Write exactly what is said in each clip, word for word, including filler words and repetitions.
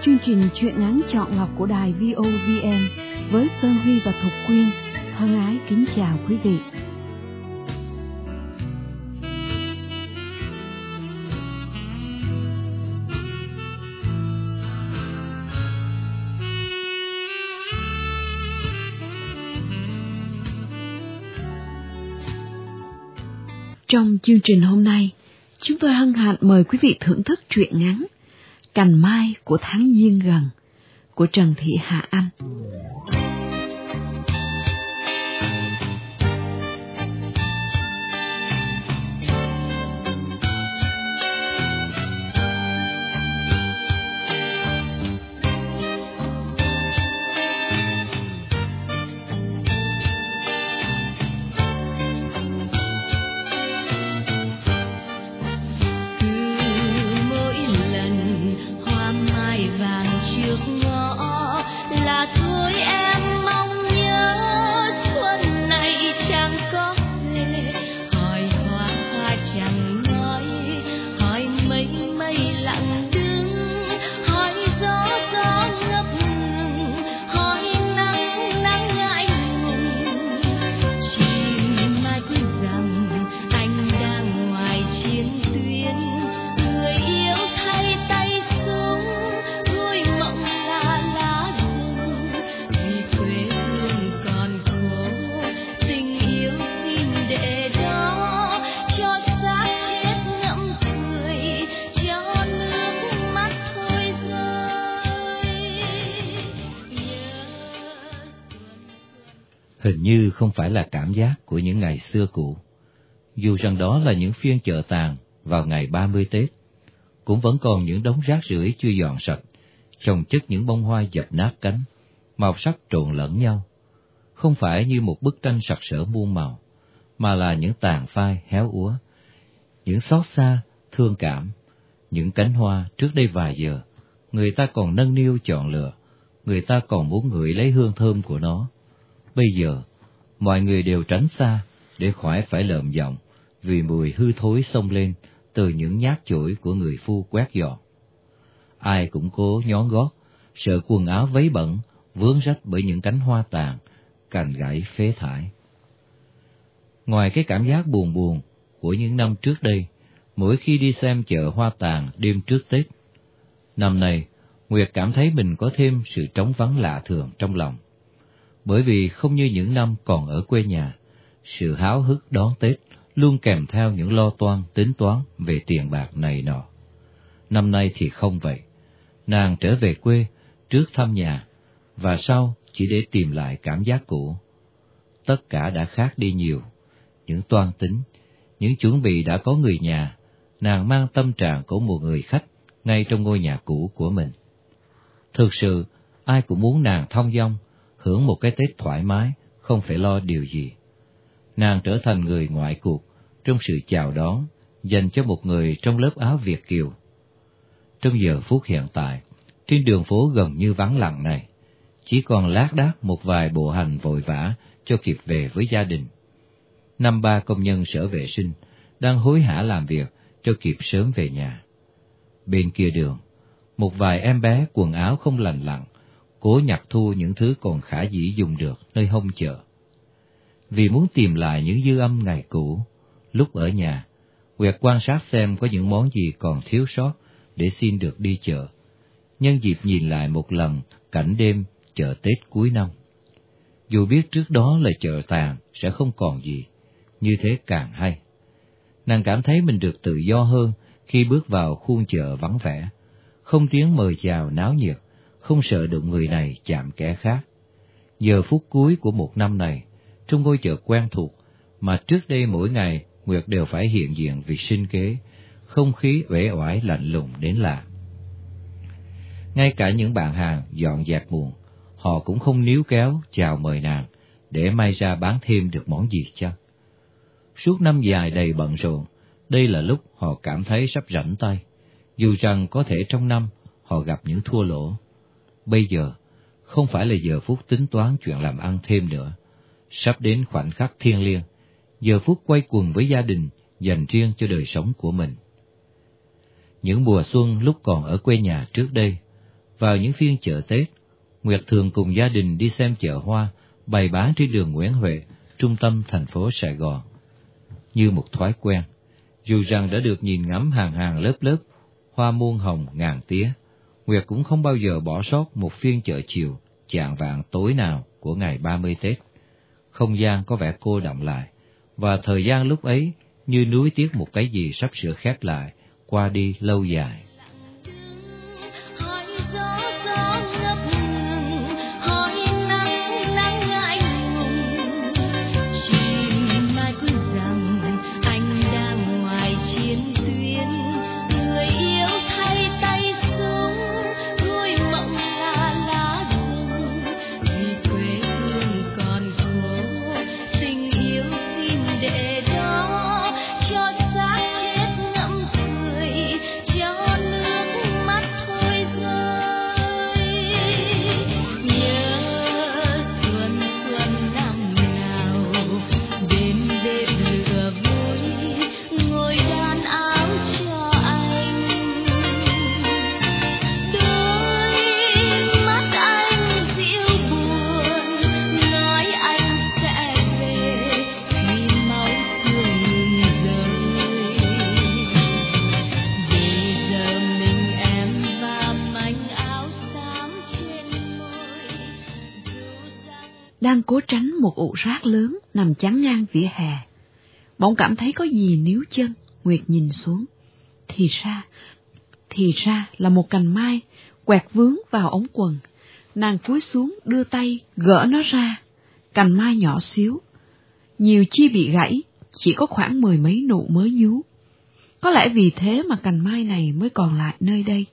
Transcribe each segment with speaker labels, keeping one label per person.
Speaker 1: chương trình truyện ngắn chọn lọc của đài vê o vê en với Sơn Huy và Thục Quyên thân ái kính chào quý vị. Trong chương trình hôm nay, chúng tôi hân hạnh mời quý vị thưởng thức truyện ngắn Cành Mai của Tháng Giêng Gần của Trần Thị Hà Anh.
Speaker 2: Hình như không phải là cảm giác của những ngày xưa cũ. Dù rằng đó là những phiên chợ tàn vào ngày ba mươi Tết, cũng vẫn còn những đống rác rưởi chưa dọn sạch, chồng chất những bông hoa dập nát cánh, màu sắc trộn lẫn nhau. Không phải như một bức tranh sặc sỡ muôn màu, mà là những tàn phai héo úa, những xót xa, thương cảm, những cánh hoa trước đây vài giờ, người ta còn nâng niu chọn lựa, người ta còn muốn ngửi lấy hương thơm của nó. Bây giờ, mọi người đều tránh xa để khỏi phải lợm giọng vì mùi hư thối xông lên từ những nhát chổi của người phu quét dọn. Ai cũng cố nhón gót, sợ quần áo vấy bẩn, vướng rách bởi những cánh hoa tàn, cành gãy phế thải. Ngoài cái cảm giác buồn buồn của những năm trước đây, mỗi khi đi xem chợ hoa tàn đêm trước Tết, năm nay Nguyệt cảm thấy mình có thêm sự trống vắng lạ thường trong lòng. Bởi vì không như những năm còn ở quê nhà, sự háo hức đón Tết luôn kèm theo những lo toan tính toán về tiền bạc này nọ. Năm nay thì không vậy. Nàng trở về quê trước thăm nhà, và sau chỉ để tìm lại cảm giác cũ. Tất cả đã khác đi nhiều. Những toan tính, những chuẩn bị đã có người nhà, nàng mang tâm trạng của một người khách ngay trong ngôi nhà cũ của mình. Thực sự, ai cũng muốn nàng thong dong, hưởng một cái Tết thoải mái, không phải lo điều gì. Nàng trở thành người ngoại cuộc trong sự chào đón dành cho một người trong lớp áo Việt kiều. Trong giờ phút hiện tại, trên đường phố gần như vắng lặng này, chỉ còn lác đác một vài bộ hành vội vã cho kịp về với gia đình. Năm ba công nhân sở vệ sinh đang hối hả làm việc cho kịp sớm về nhà. Bên kia đường, một vài em bé quần áo không lành lặn cố nhặt thu những thứ còn khả dĩ dùng được nơi hông chợ. Vì muốn tìm lại những dư âm ngày cũ, lúc ở nhà, Nguyệt quan sát xem có những món gì còn thiếu sót để xin được đi chợ, nhân dịp nhìn lại một lần cảnh đêm chợ Tết cuối năm. Dù biết trước đó là chợ tàn sẽ không còn gì, như thế càng hay. Nàng cảm thấy mình được tự do hơn khi bước vào khuôn chợ vắng vẻ, không tiếng mời chào náo nhiệt, không sợ đụng người này chạm kẻ khác. Giờ phút cuối của một năm này, trong ngôi chợ quen thuộc, mà trước đây mỗi ngày Nguyệt đều phải hiện diện vì sinh kế, không khí uể oải lạnh lùng đến lạ. Ngay cả những bạn hàng dọn dẹp muộn, họ cũng không níu kéo chào mời nàng, để may ra bán thêm được món gì chăng. Suốt năm dài đầy bận rộn, đây là lúc họ cảm thấy sắp rảnh tay, dù rằng có thể trong năm họ gặp những thua lỗ. Bây giờ, không phải là giờ phút tính toán chuyện làm ăn thêm nữa. Sắp đến khoảnh khắc thiêng liêng, giờ phút quay quần với gia đình, dành riêng cho đời sống của mình. Những mùa xuân lúc còn ở quê nhà trước đây, Vào những phiên chợ Tết, Nguyệt thường cùng gia đình đi xem chợ hoa bày bán trên đường Nguyễn Huệ, trung tâm thành phố Sài Gòn. Như một thói quen, dù rằng đã được nhìn ngắm hàng hàng lớp lớp hoa muôn hồng ngàn tía, Nguyệt cũng không bao giờ bỏ sót một phiên chợ chiều chạng vạng tối nào của ngày ba mươi Tết. Không gian có vẻ cô đọng lại, và thời gian lúc ấy như nuối tiếc một cái gì sắp sửa khép lại, qua đi lâu dài.
Speaker 1: Đang cố tránh một ụ rác lớn nằm chắn ngang vỉa hè, bỗng cảm thấy có gì níu chân. Nguyệt nhìn xuống, thì ra, thì ra là một cành mai quẹt vướng vào ống quần. Nàng cúi xuống đưa tay gỡ nó ra. Cành mai nhỏ xíu, nhiều chi bị gãy, chỉ có khoảng mười mấy nụ mới nhú. Có lẽ vì thế mà cành mai này mới còn lại nơi đây.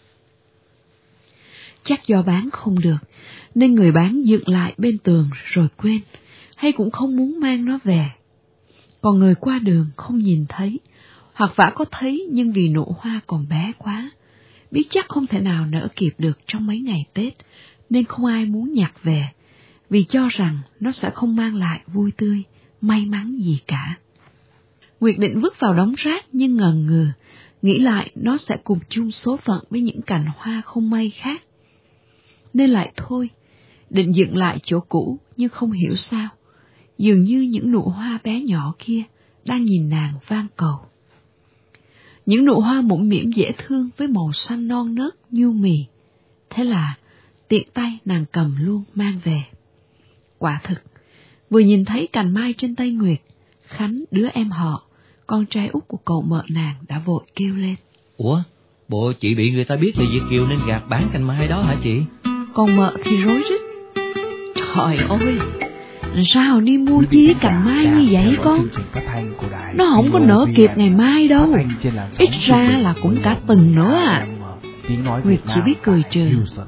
Speaker 1: Chắc do bán không được, nên người bán dựng lại bên tường rồi quên, hay cũng không muốn mang nó về. Còn người qua đường không nhìn thấy, hoặc vả có thấy nhưng vì nụ hoa còn bé quá, biết chắc không thể nào nở kịp được trong mấy ngày Tết, nên không ai muốn nhặt về, vì cho rằng nó sẽ không mang lại vui tươi, may mắn gì cả. Nguyệt định vứt vào đống rác nhưng ngần ngừ, nghĩ lại nó sẽ cùng chung số phận với những cành hoa không may khác. Nên lại thôi, định dựng lại chỗ cũ nhưng không hiểu sao, dường như những nụ hoa bé nhỏ kia đang nhìn nàng van cầu. Những nụ hoa mũm mĩm dễ thương với màu xanh non nớt nhu mì, thế là tiện tay nàng cầm luôn mang về. Quả thực, vừa nhìn thấy cành mai trên tay Nguyệt, Khánh, đứa em họ, con trai út của cậu mợ nàng đã vội kêu lên.
Speaker 2: Ủa, bộ chị bị người ta biết là Việt kiều nên gạt bán cành mai đó hả chị?
Speaker 1: Con mợ thì rối rít. Trời ơi, sao đi mua chi cành mai như vậy con? Nó không có nở kịp ngày mai đâu, ít ra là cũng cả tuần nữa à. Nguyệt chỉ biết cười trừ.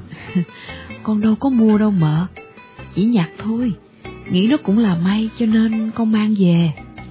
Speaker 1: Con đâu có mua đâu mợ, chỉ nhặt thôi, nghĩ nó cũng là may cho nên con mang về.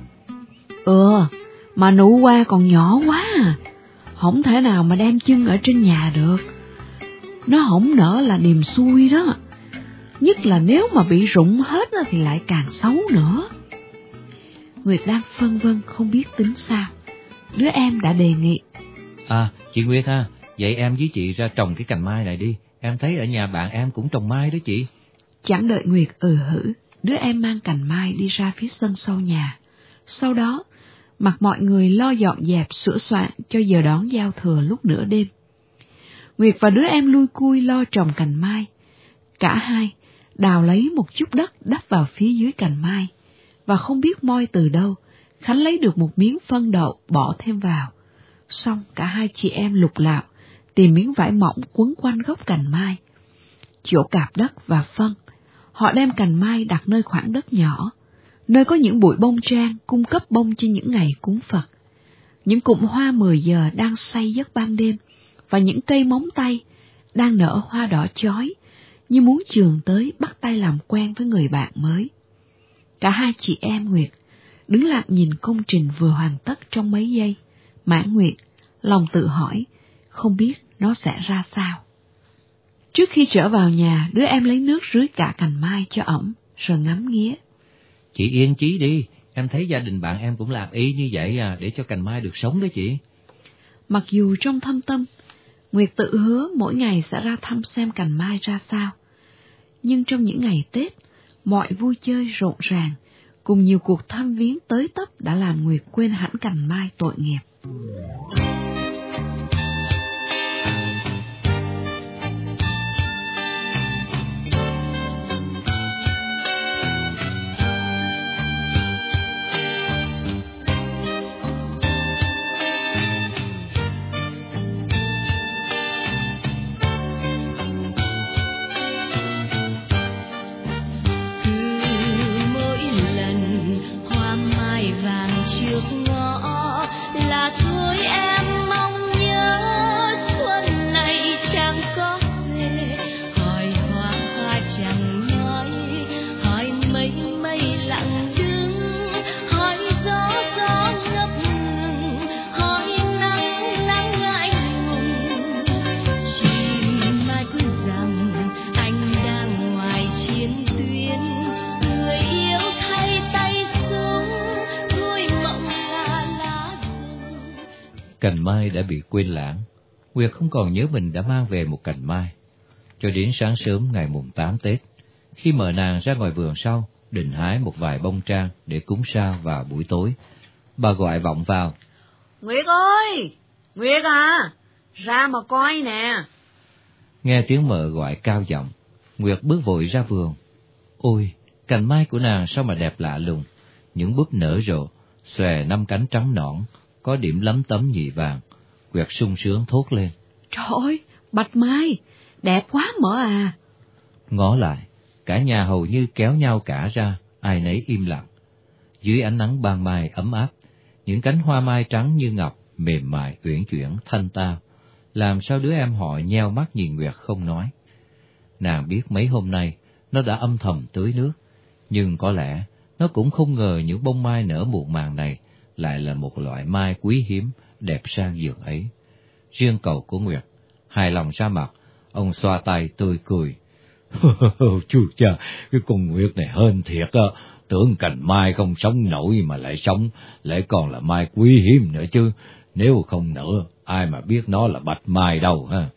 Speaker 1: Ừ, mà nụ hoa còn nhỏ quá à, không thể nào mà đem chân ở trên nhà được. Nó không nở là điềm xui đó, nhất là nếu mà bị rụng hết thì lại càng xấu nữa. Nguyệt đang phân vân không biết tính sao, đứa em đã đề nghị.
Speaker 2: À, chị Nguyệt ha, vậy em với chị ra trồng cái cành mai này đi, em thấy ở nhà bạn em cũng trồng mai đó chị.
Speaker 1: Chẳng đợi Nguyệt ừ hử, đứa em mang cành mai đi ra phía sân sau nhà. Sau đó, mặc mọi người lo dọn dẹp sửa soạn cho giờ đón giao thừa lúc nửa đêm. Nguyệt và đứa em lui cui lo trồng cành mai. Cả hai đào lấy một chút đất đắp vào phía dưới cành mai, và không biết moi từ đâu, Khánh lấy được một miếng phân đậu bỏ thêm vào. Xong cả hai chị em lục lạo, tìm miếng vải mỏng quấn quanh gốc cành mai. Chỗ cạp đất và phân, họ đem cành mai đặt nơi khoảng đất nhỏ, nơi có những bụi bông trang cung cấp bông cho những ngày cúng Phật. Những cụm hoa mười giờ đang say giấc ban đêm, và những cây móng tay đang nở hoa đỏ chói, như muốn chườm tới bắt tay làm quen với người bạn mới. Cả hai chị em Nguyệt đứng lặng nhìn công trình vừa hoàn tất trong mấy giây, mãn nguyện, lòng tự hỏi, không biết nó sẽ ra sao. Trước khi trở vào nhà, đứa em lấy nước rưới cả cành mai cho ẩm, rồi ngắm nghía.
Speaker 2: Chị yên chí đi, em thấy gia đình bạn em cũng làm y như vậy à, để cho cành mai được sống đó chị.
Speaker 1: Mặc dù trong thâm tâm, Nguyệt tự hứa mỗi ngày sẽ ra thăm xem cành mai ra sao. Nhưng trong những ngày Tết, mọi vui chơi rộn ràng, cùng nhiều cuộc thăm viếng tới tấp đã làm Nguyệt quên hẳn cành mai tội nghiệp.
Speaker 2: Cành mai đã bị quên lãng, Nguyệt không còn nhớ mình đã mang về một cành mai. Cho đến sáng sớm ngày mùng tám Tết, khi mợ nàng ra ngoài vườn sau, định hái một vài bông trang để cúng sao vào buổi tối, bà gọi vọng vào.
Speaker 1: Nguyệt ơi! Nguyệt à! Ra mà coi nè!
Speaker 2: Nghe tiếng mợ gọi cao giọng, Nguyệt bước vội ra vườn. Ôi! Cành mai của nàng sao mà đẹp lạ lùng, những búp nở rộ, xòe năm cánh trắng nõn, có điểm lấm tấm nhị vàng. Nguyệt sung sướng thốt lên.
Speaker 1: Trời ơi, bạch mai, đẹp quá mợ à.
Speaker 2: Ngó lại, cả nhà hầu như kéo nhau cả ra, ai nấy im lặng. Dưới ánh nắng ban mai ấm áp, những cánh hoa mai trắng như ngọc, mềm mại, uyển chuyển, thanh tao, làm sao đứa em họ nheo mắt nhìn Nguyệt không nói. Nàng biết mấy hôm nay nó đã âm thầm tưới nước, nhưng có lẽ nó cũng không ngờ những bông mai nở muộn màng này lại là một loại mai quý hiếm, đẹp sang dường ấy. Riêng cậu của Nguyệt, hài lòng ra mặt, ông xoa tay tươi cười. Chú cha, cái con Nguyệt này hên thiệt á, tưởng cành mai không sống nổi mà lại sống, lại còn là mai quý hiếm nữa chứ, nếu không nở, ai mà biết nó là bạch mai đâu ha.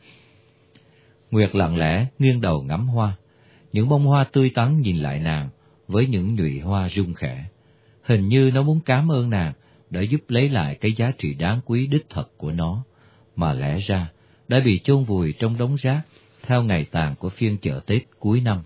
Speaker 2: Nguyệt lặng lẽ nghiêng đầu ngắm hoa, những bông hoa tươi tắn nhìn lại nàng với những nhụy hoa rung khẽ. Hình như nó muốn cảm ơn nàng đã giúp lấy lại cái giá trị đáng quý đích thật của nó, mà lẽ ra đã bị chôn vùi trong đống rác theo ngày tàn của phiên chợ Tết cuối năm.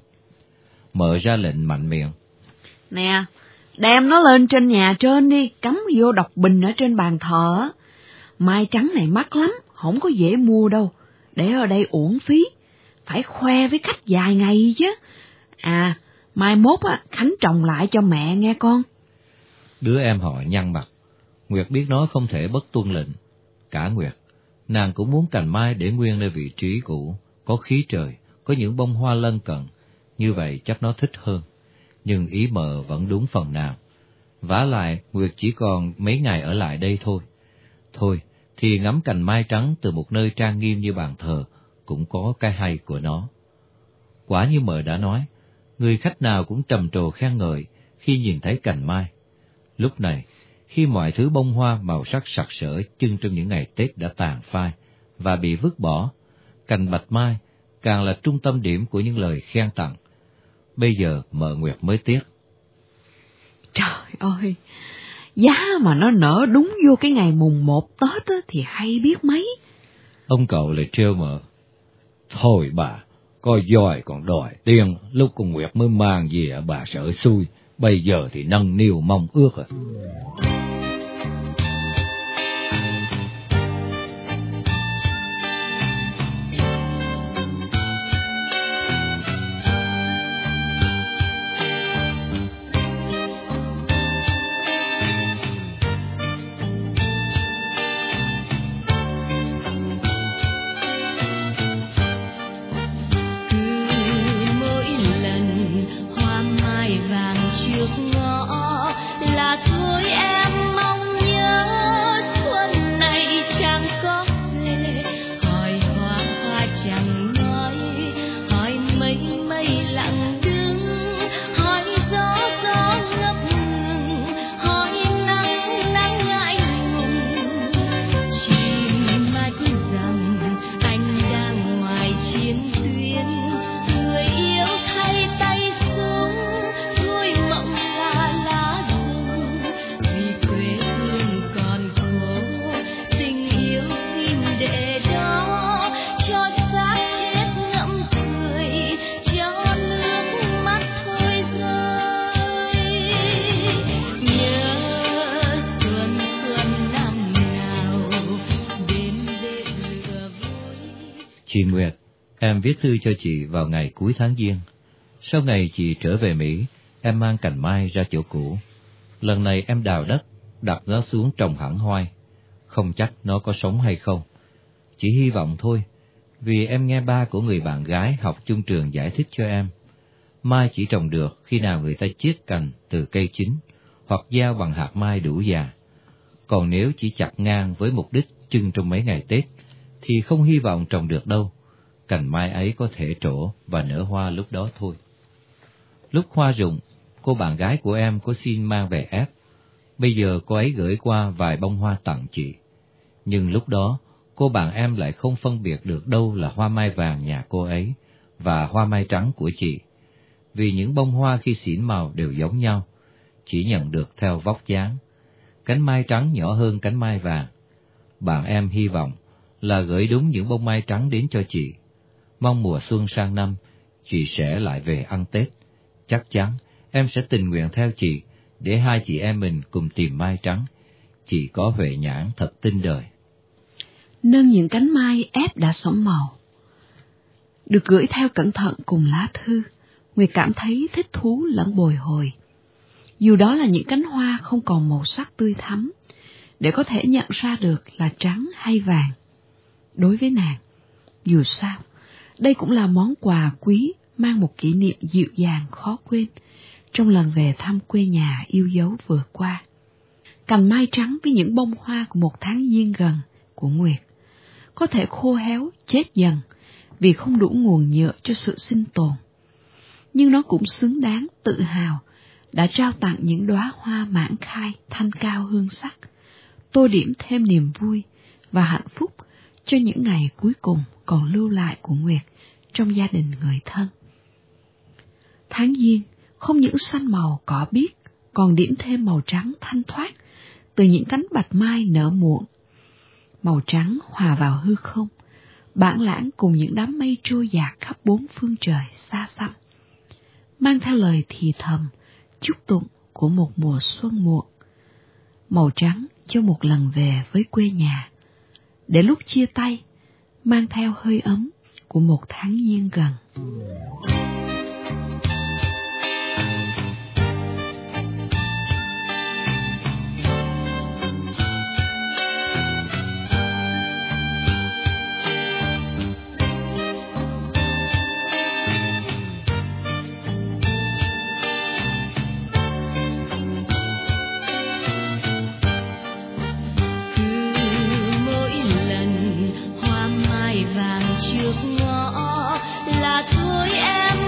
Speaker 2: Mở ra lệnh mạnh miệng.
Speaker 1: Nè, đem nó lên trên nhà trên đi, cắm vô độc bình ở trên bàn thờ. Mai trắng này mắc lắm, không có dễ mua đâu, để ở đây uổng phí, phải khoe với khách vài ngày chứ. À, mai mốt á, Khánh trồng lại cho mẹ nghe con.
Speaker 2: Đứa em họ nhăn mặt, Nguyệt biết nó không thể bất tuân lệnh. Cả Nguyệt, nàng cũng muốn cành mai để nguyên nơi vị trí cũ, có khí trời, có những bông hoa lân cận, như vậy chắc nó thích hơn. Nhưng ý mợ vẫn đúng phần nào. Vả lại, Nguyệt chỉ còn mấy ngày ở lại đây thôi. Thôi, thì ngắm cành mai trắng từ một nơi trang nghiêm như bàn thờ, cũng có cái hay của nó. Quả như mợ đã nói, người khách nào cũng trầm trồ khen ngợi khi nhìn thấy cành mai. Lúc này, khi mọi thứ bông hoa màu sắc sặc sỡ trưng trong những ngày Tết đã tàn phai và bị vứt bỏ, cành bạch mai càng là trung tâm điểm của những lời khen tặng. Bây giờ mợ Nguyệt mới tiếc.
Speaker 1: Trời ơi, giá mà nó nở đúng vô cái ngày mùng một Tết á, thì hay biết mấy.
Speaker 2: Ông cậu lại trêu mợ. Thôi bà, coi giỏi còn đòi tiền, lúc con Nguyệt mới mang về bà sợ xui, bây giờ thì nâng niu mong ước à.
Speaker 3: Trước ngõ là thôi em
Speaker 2: Em viết thư cho chị vào ngày cuối tháng Giêng. Sau ngày chị trở về Mỹ, em mang cành mai ra chỗ cũ. Lần này em đào đất, đặt nó xuống trồng hẳn hoai. Không chắc nó có sống hay không. Chỉ hy vọng thôi, vì em nghe ba của người bạn gái học chung trường giải thích cho em. Mai chỉ trồng được khi nào người ta chiết cành từ cây chín, hoặc gieo bằng hạt mai đủ già. Còn nếu chỉ chặt ngang với mục đích trưng trong mấy ngày Tết, thì không hy vọng trồng được đâu. Cành mai ấy có thể trổ và nở hoa lúc đó thôi. Lúc hoa rụng, cô bạn gái của em có xin mang về ép. Bây giờ cô ấy gửi qua vài bông hoa tặng chị. Nhưng lúc đó, cô bạn em lại không phân biệt được đâu là hoa mai vàng nhà cô ấy và hoa mai trắng của chị. Vì những bông hoa khi xỉn màu đều giống nhau, chỉ nhận được theo vóc dáng. Cánh mai trắng nhỏ hơn cánh mai vàng. Bạn em hy vọng là gửi đúng những bông mai trắng đến cho chị. Mong mùa xuân sang năm, chị sẽ lại về ăn Tết. Chắc chắn em sẽ tình nguyện theo chị, để hai chị em mình cùng tìm mai trắng. Chị có huệ nhãn thật tinh đời.
Speaker 1: Nâng những cánh mai ép đã xõm màu, được gửi theo cẩn thận cùng lá thư, Nguyệt cảm thấy thích thú lẫn bồi hồi. Dù đó là những cánh hoa không còn màu sắc tươi thắm, để có thể nhận ra được là trắng hay vàng. Đối với nàng, dù sao, đây cũng là món quà quý mang một kỷ niệm dịu dàng khó quên trong lần về thăm quê nhà yêu dấu vừa qua. Cành mai trắng với những bông hoa của một tháng Giêng gần của Nguyệt có thể khô héo, chết dần vì không đủ nguồn nhựa cho sự sinh tồn. Nhưng nó cũng xứng đáng tự hào đã trao tặng những đóa hoa mãn khai thanh cao hương sắc, tô điểm thêm niềm vui và hạnh phúc cho những ngày cuối cùng còn lưu lại của Nguyệt trong gia đình người thân. Tháng Giêng không những xanh màu cỏ biếc, còn điểm thêm màu trắng thanh thoát từ những cánh bạch mai nở muộn. Màu trắng hòa vào hư không, bản lãng cùng những đám mây trôi dạt khắp bốn phương trời xa xăm, mang theo lời thì thầm, chúc tụng của một mùa xuân muộn. Màu trắng cho một lần về với quê nhà, để lúc chia tay, mang theo hơi ấm của một tháng Giêng gần.
Speaker 3: Trước ngõ là thôi em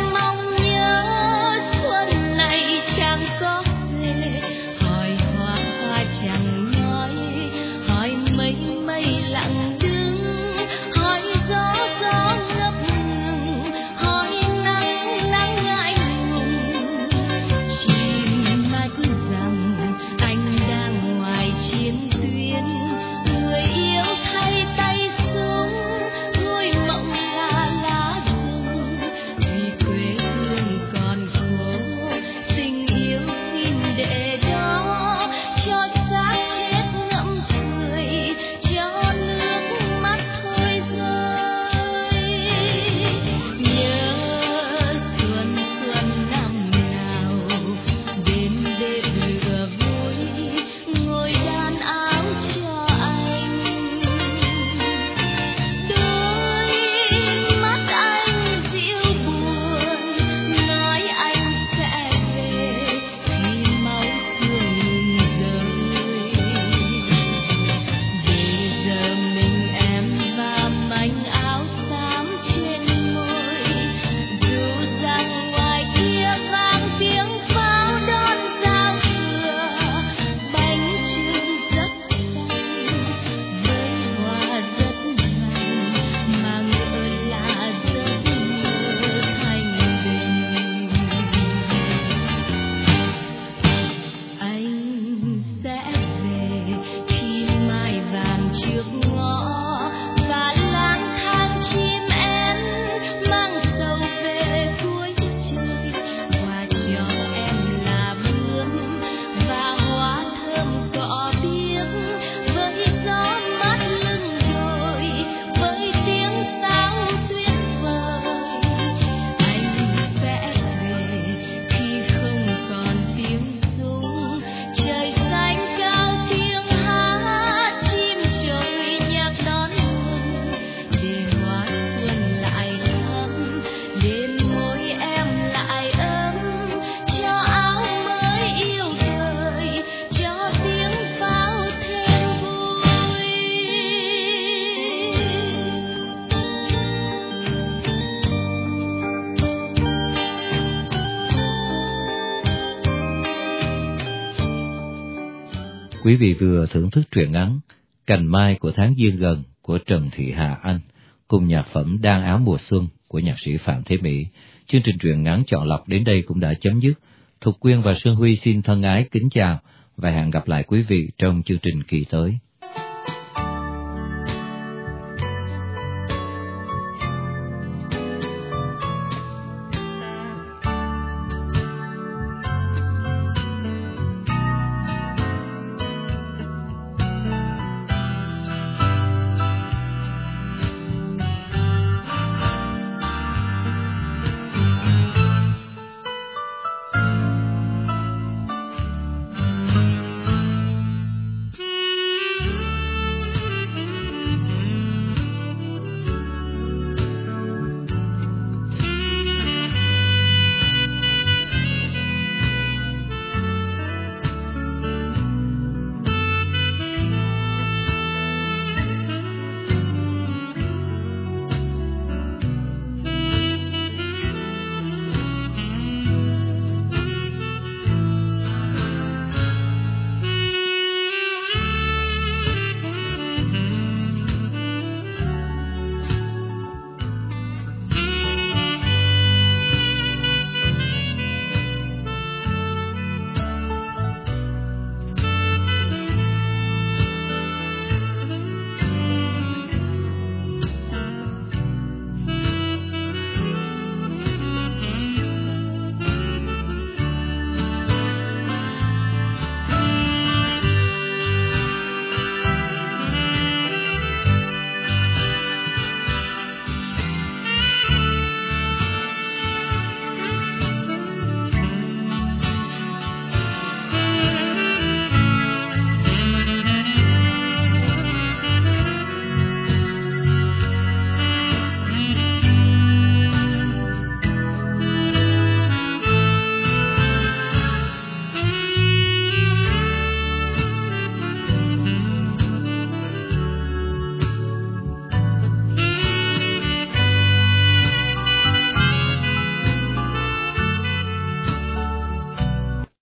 Speaker 2: Quý vị vừa thưởng thức truyện ngắn Cành Mai của Tháng Giêng Gần của Trần Thị Hà Anh cùng nhạc phẩm Đan Áo Mùa Xuân của nhạc sĩ Phạm Thế Mỹ. Chương trình truyện ngắn chọn lọc đến đây cũng đã chấm dứt. Thục Quyên và Sơn Huy xin thân ái kính chào và hẹn gặp lại quý vị trong chương trình kỳ tới.